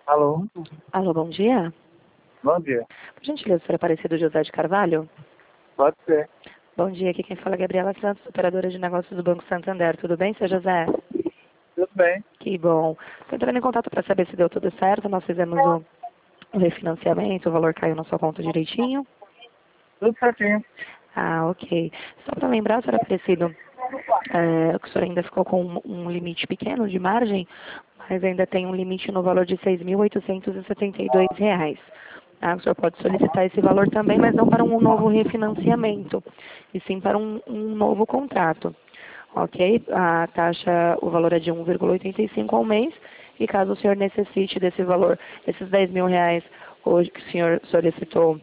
Alô? Alô, bom dia. Bom dia. Por gentileza, senhor Aparecido José de Carvalho? Pode ser. Bom dia, aqui quem fala é Gabriela Santos, operadora de negócios do Banco Santander. Tudo bem, seu José? Tudo bem. Que bom. Estou entrando em contato para saber se deu tudo certo. Nós fizemos o refinanciamento, o valor caiu na sua conta direitinho. Tudo certinho. Ah, ok. Só para lembrar, senhor Aparecido, que o senhor ainda ficou com um limite pequeno de margem, mas ainda tem um limite no valor de R$ 6.872. O senhor pode solicitar esse valor também, mas não para um novo refinanciamento, e sim para um novo contrato. Ok? A taxa, o valor é de 1,85 ao mês, e caso o senhor necessite desse valor, esses R$ 10.000 hoje que o senhor solicitou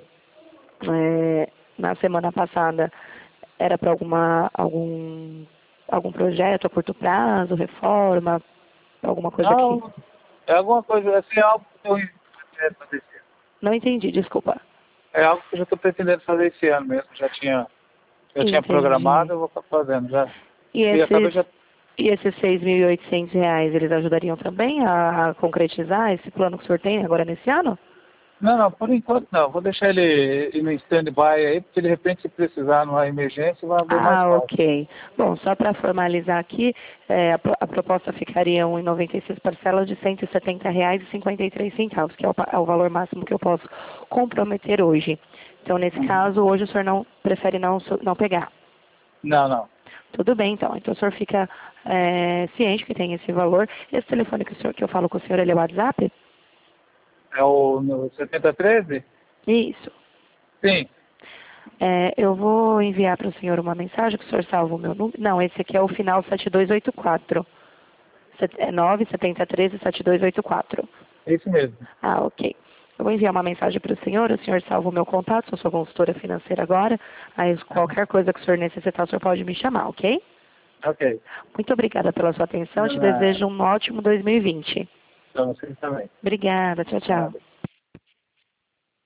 na semana passada, era para algum projeto a curto prazo, reforma, alguma coisa que... Não, é alguma coisa, assim, é algo que eu pretendendo fazer esse ano. Não entendi, desculpa. É algo que eu já estou pretendendo fazer esse ano mesmo. Já tinha Entendi. programado, eu vou estar fazendo já. E E acabei esses, já. e esses R$ 6.800, eles ajudariam também a concretizar esse plano que o senhor tem agora nesse ano? Não, por enquanto não. Vou deixar ele ir no stand-by aí, porque de repente se precisar numa emergência vai bem mais Ah, fácil. ok. Bom, só para formalizar aqui, a proposta ficaria em 96 parcelas de R$ 170,53, que é o valor máximo que eu posso comprometer hoje. Então, nesse caso, hoje o senhor não prefere não pegar. Não, não. Tudo bem, então. Então o senhor fica ciente que tem esse valor. Esse telefone que eu falo com o senhor, ele é o WhatsApp? É o no 7013? Isso. Sim. Eu vou enviar para o senhor uma mensagem que o senhor salva o meu número. Não, esse aqui é o final 7284. É 97013-7284. É isso mesmo. Ah, ok. Eu vou enviar uma mensagem para o senhor salva o meu contato, sou sua consultora financeira agora. Aí qualquer coisa que o senhor necessitar, o senhor pode me chamar, ok? Ok. Muito obrigada pela sua atenção, te desejo um ótimo 2020. Para vocês também. Obrigada, tchau, tchau. Nada.